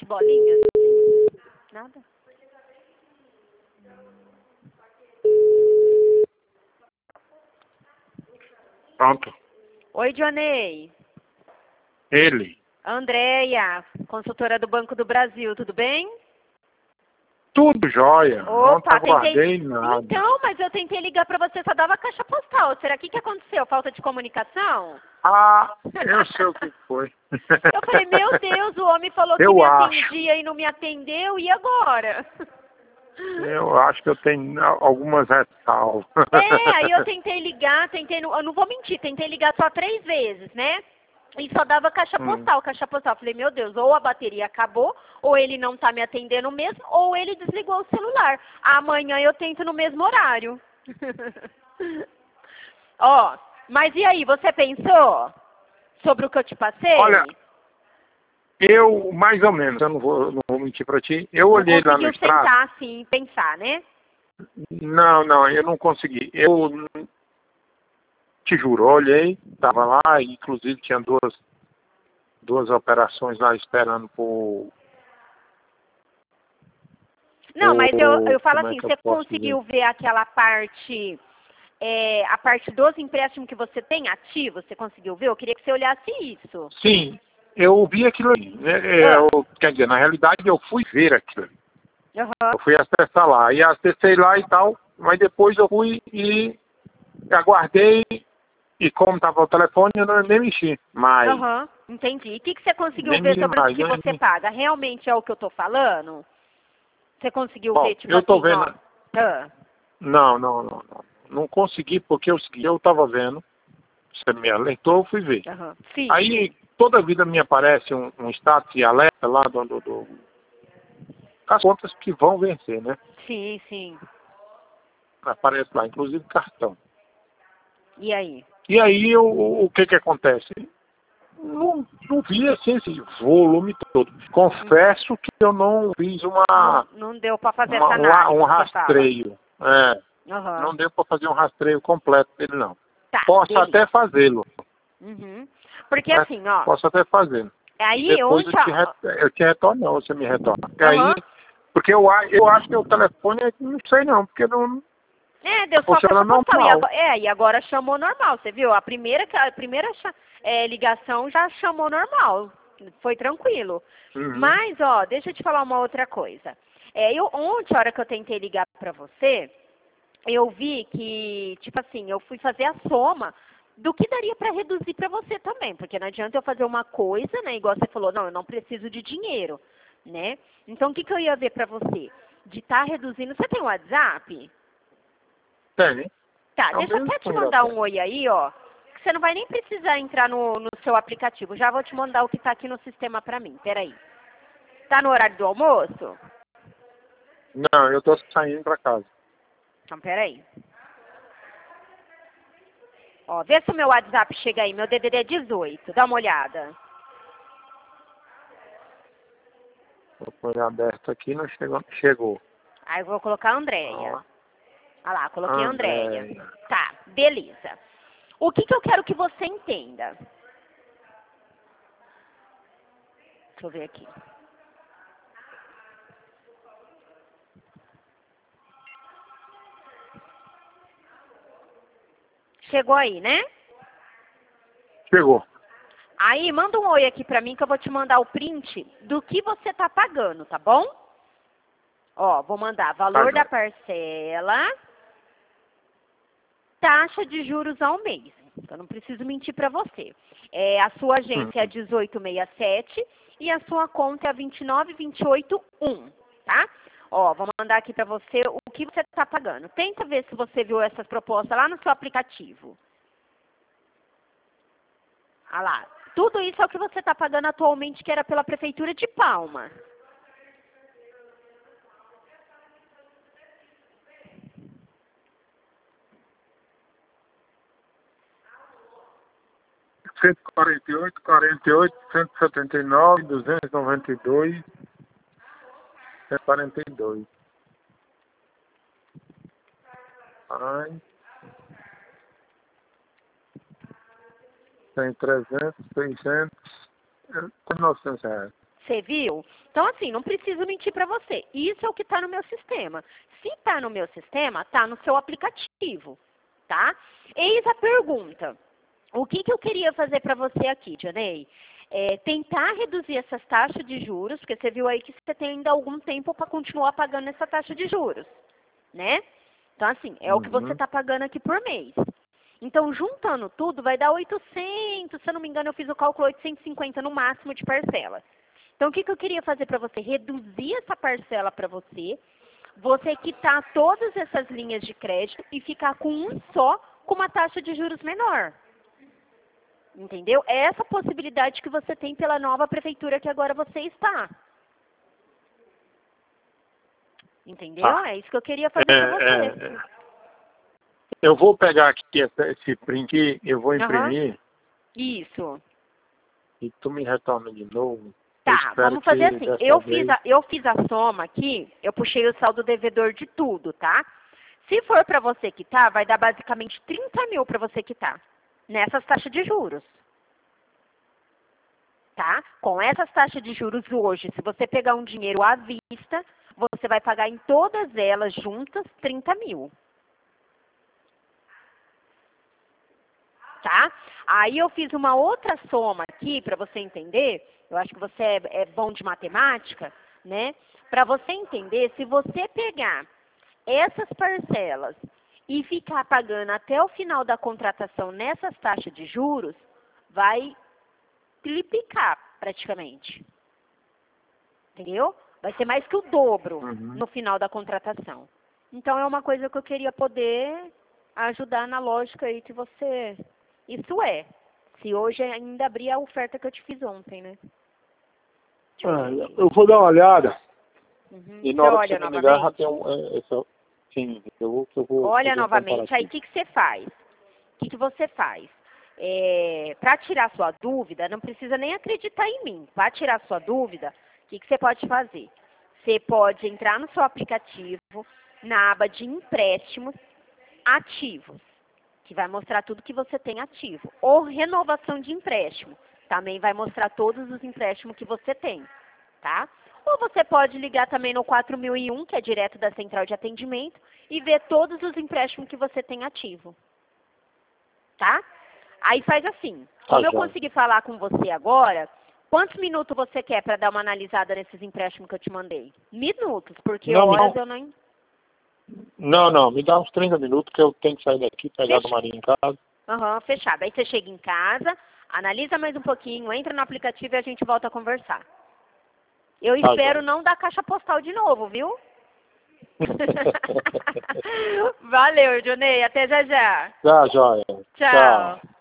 bate-bolinha? Nada? Pronto. Oi, Johnny. Ele. Andréia, consultora do Banco do Brasil, tudo bem? Tudo jóia. Não Opa, aguardei nada. Então, mas eu tentei ligar para você, só dava caixa postal. Será que aconteceu? Falta de comunicação? Ah, eu sei o que foi. Eu falei, meu Deus, o homem falou que Eu me acho. atendia e não me atendeu, e agora? Eu acho que eu tenho algumas ressalvas. Aí eu tentei ligar, eu não vou mentir, tentei ligar só 3 vezes, né? E só dava caixa postal, caixa postal. Falei, meu Deus, ou a bateria acabou, ou ele não tá me atendendo mesmo, ou ele desligou o celular. Amanhã eu tento no mesmo horário. Ó, mas e aí, você pensou sobre o que eu te passei? Olha, eu, mais ou menos, eu não vou mentir pra ti, eu olhei lá no Conseguiu extrato. sentar assim e pensar, né? Não, eu não consegui. Eu te juro, olhei, tava lá, inclusive tinha duas operações lá esperando por... Não, mas eu falo como é assim, que eu você posso conseguiu dizer? ver aquela parte, a parte dos empréstimos que você tem ativo? Você conseguiu ver? Eu queria que você olhasse isso. Sim, eu vi aquilo ali. Quer dizer, na realidade eu fui ver aquilo ali. Eu fui acessar lá. E acessei lá e tal, mas depois eu fui e aguardei. E como estava o telefone, eu não nem mexi. Mas Entendi. E o que você conseguiu nem ver me sobre o mais, que você paga? Realmente é o que eu tô falando? Você conseguiu Bom, ver, tipo eu tô assim, vendo. ó? Não. Não consegui porque eu estava vendo. Você me alertou, eu fui ver. Sim, Aí sim. toda vida me aparece um status e alerta lá as contas que vão vencer, né? Sim, sim. Aparece lá, inclusive cartão. E aí? E aí o que acontece? Não vi assim, esse volume todo. Confesso que eu não fiz Não deu pra fazer essa análise, um você fala. rastreio. Não deu para fazer um rastreio completo dele, não. Tá, Posso beleza. até fazê-lo. Porque assim, ó, Posso até fazê-lo. E aí depois ontem... eu te retorno, não, você me retorna. E aí, porque eu acho que o telefone, não sei não, porque não deu só funciona caixa postal. normal. E agora chamou normal, você viu? A primeira ligação já chamou normal. Foi tranquilo. Mas, ó, deixa eu te falar uma outra coisa. Ontem, a hora que eu tentei ligar pra você, eu vi que, tipo assim, eu fui fazer a soma do que daria pra reduzir pra você também. Porque não adianta eu fazer uma coisa, né? Igual você falou, não, eu não preciso de dinheiro, né? Então, o que eu ia ver pra você? De estar reduzindo... Você tem o WhatsApp? Tem. Tá, deixa eu até te mandar um oi aí, ó. Que você não vai nem precisar entrar no seu aplicativo. Já vou te mandar o que tá aqui no sistema pra mim. Peraí. Tá no horário do almoço? Não, eu tô saindo pra casa. Então, peraí. Ó, vê se o meu WhatsApp chega aí. Meu DDD é 18. Dá uma olhada. Vou pôr aberto aqui, não chegou. Aí eu vou colocar a Andréia. Olha lá, coloquei a Andréia. Andréia. Tá, beleza. O que eu quero que você entenda? Deixa eu ver aqui. Chegou aí, né? Chegou. Aí, manda um oi aqui pra mim que eu vou te mandar o print do que você tá pagando, tá bom? Ó, vou mandar valor da parcela, taxa de juros ao mês. Eu não preciso mentir pra você. A sua agência é 1867 e a sua conta é 29281, tá? Ó, vou mandar aqui pra você o que você tá pagando. Tenta ver se você viu essas propostas lá no seu aplicativo. Ah lá. Tudo isso é o que você está pagando atualmente, que era pela Prefeitura de Palmas. R$ 148, 48, 179, 292, 142. Ai, tem 300, 600, quase R$ 900. Você viu? Então, assim, não preciso mentir para você. Isso é o que está no meu sistema. Se está no meu sistema, está no seu aplicativo, tá? Eis a pergunta. O que eu queria fazer para você aqui, Dionei? Tentar reduzir essas taxas de juros, porque você viu aí que você tem ainda algum tempo para continuar pagando essa taxa de juros, né? Então, assim, é o que você está pagando aqui por mês. Então, juntando tudo, vai dar 800, se eu não me engano, eu fiz o cálculo 850 no máximo de parcela. Então, o que eu queria fazer para você? Reduzir essa parcela para você quitar todas essas linhas de crédito e ficar com um só, com uma taxa de juros menor. Entendeu? É essa possibilidade que você tem pela nova prefeitura que agora você está. Entendeu? É isso que eu queria fazer para você. Eu vou pegar aqui esse print, eu vou imprimir. Isso. E tu me retorna de novo. Tá, vamos fazer assim. Eu fiz a soma aqui, eu puxei o saldo devedor de tudo, tá? Se for para você quitar, vai dar basicamente 30 mil para você quitar. Nessas taxas de juros. Tá? Com essas taxas de juros hoje, se você pegar um dinheiro à vista, você vai pagar em todas elas juntas 30 mil. Tá? Aí eu fiz uma outra soma aqui, para você entender, eu acho que você é bom de matemática, né? Para você entender, se você pegar essas parcelas e ficar pagando até o final da contratação nessas taxas de juros, vai triplicar praticamente. Entendeu? Vai ser mais que o dobro no final da contratação. Então é uma coisa que eu queria poder ajudar na lógica aí que você... Isso se hoje ainda abrir a oferta que eu te fiz ontem, né? Eu vou dar uma olhada. E na hora olha que você me ligar, já tem sim, eu vou olha novamente, aí o que você faz? O que você faz? Para tirar sua dúvida, não precisa nem acreditar em mim. Para tirar sua dúvida, o que você pode fazer? Você pode entrar no seu aplicativo, na aba de empréstimos ativos, que vai mostrar tudo que você tem ativo. Ou renovação de empréstimo, também vai mostrar todos os empréstimos que você tem, tá? Ou você pode ligar também no 4001, que é direto da central de atendimento, e ver todos os empréstimos que você tem ativo, tá? Aí faz assim, como eu consegui falar com você agora, quantos minutos você quer para dar uma analisada nesses empréstimos que eu te mandei? Minutos, porque horas eu não... Não, me dá uns 30 minutos que eu tenho que sair daqui, pegar do Marinho em casa. Fechado. Aí você chega em casa, analisa mais um pouquinho, entra no aplicativo e a gente volta a conversar. Eu espero não dar caixa postal de novo, viu? Valeu, Dionei. Até já já. Tá, joia. Tchau.